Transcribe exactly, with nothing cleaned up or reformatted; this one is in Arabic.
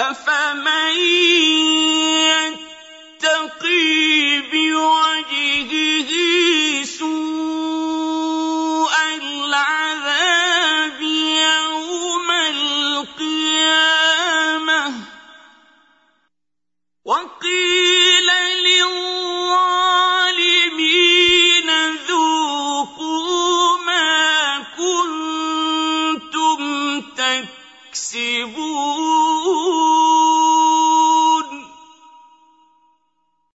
أَفَمَن يَتَّقِي بِوَجْهِهِ سُوءَ الْعَذَابِ يَوْمَ الْقِيَامَةِ وَقِيلَ